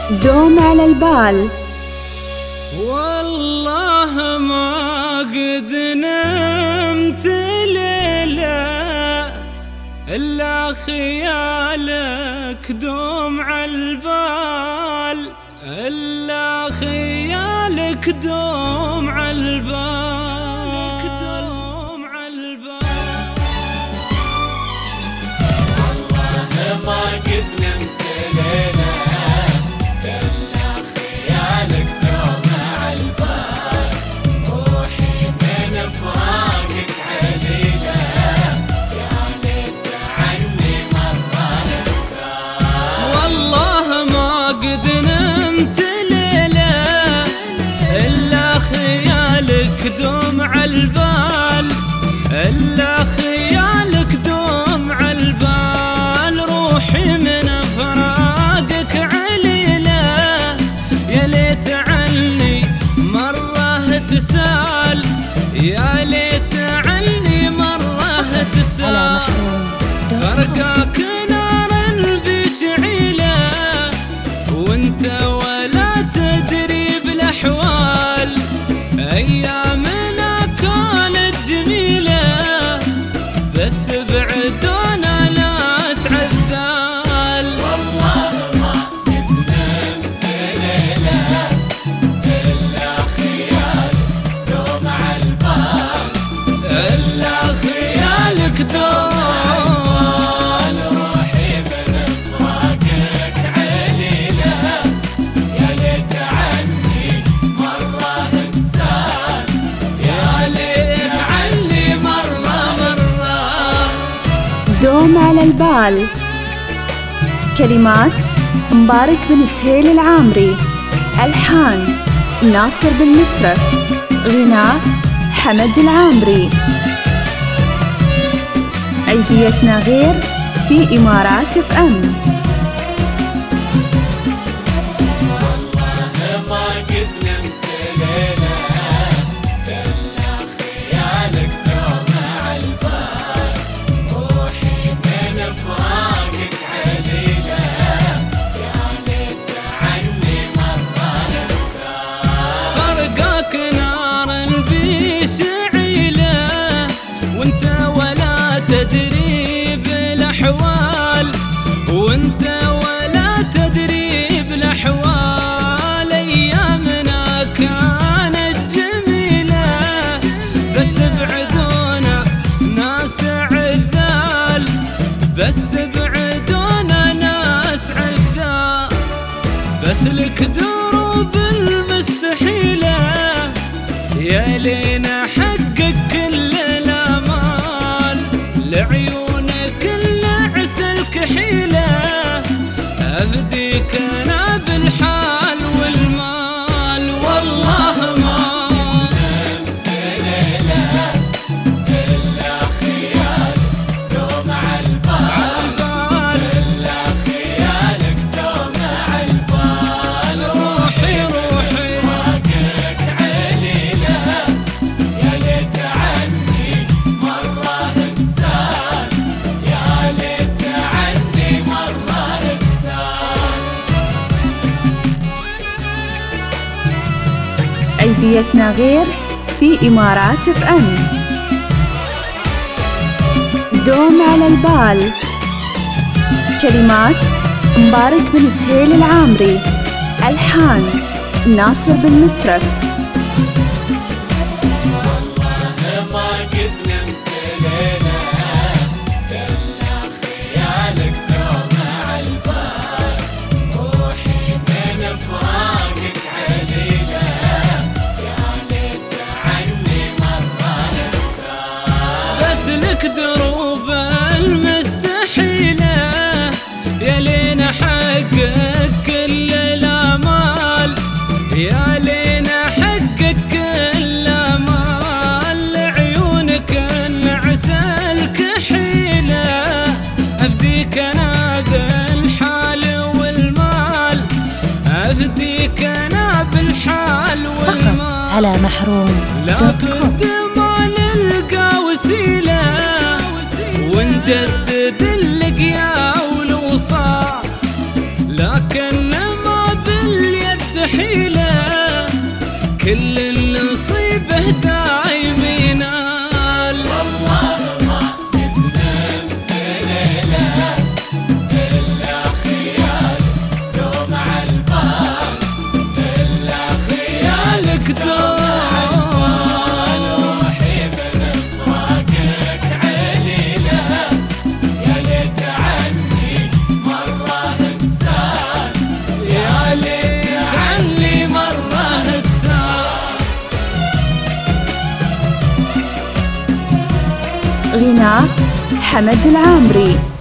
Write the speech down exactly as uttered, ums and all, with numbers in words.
دوم على البال. والله ما قد نمت ليلة إلا خيالك دوم على البال، إلا خيالك دوم على البال. والله ما قد نمت ليلة إلا خيالك دوم على البال، روحي من فراقك عليلة يا ليت عني مرة ننساك. والله ما قد نمت ليلة إلا خيالك دوم على البال، إلا خيالك دوم على البال، روحي من فراقك عليلة يا ليت عني مرة تسال، يا ليت عني مرة تسال. فرقاك نار بشعيلة وانت ولا تدري بالاحوال، ايامنا كانت جميلة بس بعدونا ناس عذال. والله ما قد نمت ليلة إلا خيالك دوم على البال، إلا خيالك دوم. روحي من فراقك عليلة يا ليت عني مرة تسال، يا ليت عني مرة مرة. دوم على البال. كلمات مبارك بن سهيل العامري، ألحان ناصر بن مترف، غناء حمد العامري. عيديتنا غير في إمارات اف ام. والله ما قد نمت ليلة إلا خيالك دوم على البال، روحي من فراقك عليلة يا ليت عني مرة ننساك. فرقاك نار بشعيلة وانت ولا تدري بالاحوال، وانت ولا تدري بالاحوال، ايامنا كانت جميلة بس بعدونا ناس عذال، بس بعدونا ناس عذال. بس لك دروب المستحيلة يا لينا حقك كل الامال، لعيونك العسل كحيلة افديك انا بالحال والمال. والله ما نمت ليلة إلا خيالك دوم على البال، إلا خيالك دوم على البال، روحي روحي فراقك عليلة يا ليت عني مرة تسال، يا ليت عني مرة تسال. عيديتنا غير في إمارات اف ام. دوم على البال. كلمات مبارك بن سهيل العامري، ألحان ناصر بن مترف. والله ما قد نمت ليلة إلا خيالك دوم على البال، روحي من فراقك عليلة يا ليت عني مرة ننساك. بس لك دروب المستحيلة يا لينا حقك كل الامال، يا لينا حقك كل امال، لعيونك العسل كحيلة افديك انا بالحال والمال، افديك انا بالحال والمال. على محروم لا بد ما نلقى وسيلة ونجدد اللقيا والوصال، لكن ما بد كل النصيبه دايم ينال. والله ما قد نمت ليلة إلا خيالك دوم عالبال، إلا خيالك دوم عالبال. روحي من فراقك عليلة، يا ليت عني مرة تسال، يا ليت عني مرة تسال. غناء حمد العامري.